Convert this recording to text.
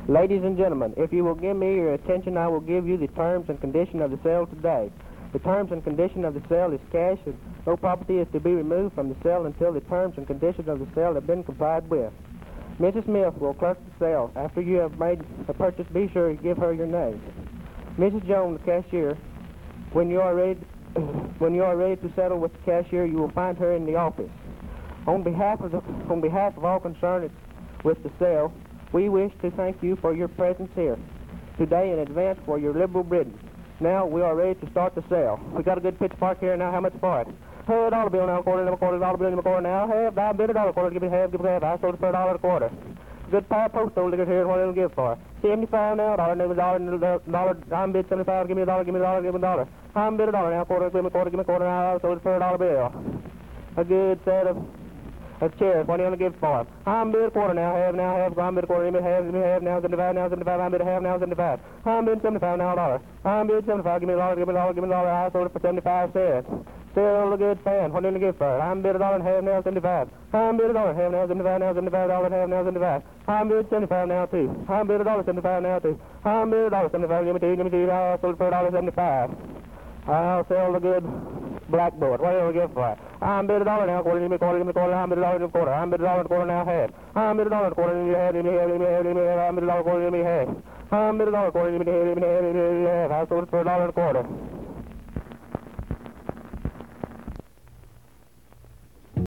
Ladies and gentlemen, if you will give me your attention, I will give you the terms and condition of the sale today. The terms and condition of the sale is cash, and no property is to be removed from the sale until the terms and conditions of the sale have been complied with. Mrs. Smith will clerk the sale. After you have made a purchase, be sure to give her your name. Mrs. Jones, the cashier, when you are ready to settle with the cashier, you will find her in the office. On behalf of all concerned with the sale, we wish to thank you for your presence here today in advance for your liberal bidding. Now we are ready to start the sale. We got a good pitch park here now. How much for it? $1 bill now, quarter, $dollar bill, $quarter now. Half, I bid $1 quarter, give me half, give me half. I sold it for $1 a quarter. Good pie post old liquor here, what it'll give for. 75 now, $1, $1, I'm bid 75, give me $1, give me $1, give me $1. I'm bid $1 now, quarter, give me quarter now. I sold it for $1 bill. A good set of chairs, what are you going to give for? I'm bid a quarter now, half, I'm bid a quarter, give me half, now 75, now 75, I'm bid a half, now 75. I'm bid 75 now, $1. I'm bid 75, give me $1, give me $1, give me $1, I sold it for 75 cents. Still a good fan, what are you going to give for it? I'm bid $1 and half, now 75. I'm bid $1 and half, now 75, now $75, $1 and half, now 75. I'm bid 75 now, too. I'm bid $1.75 now, too. I'm bid $1.75, give me two, I sold it for $1.75. I'll sell the good blackboard. What do you give for it? I'm bid $1 now, quarter, give me quarter, I'm bid $1 and a quarter. I'm bid $1 and a quarter now, half. I'm bid $1 and a quarter, give me half, give me half, give me half, give me half. I'm bid $1 and a quarter, give me half. I'm bid $1 and a quarter, give me half, give me half, give me half. I sold it for $1 and a quarter.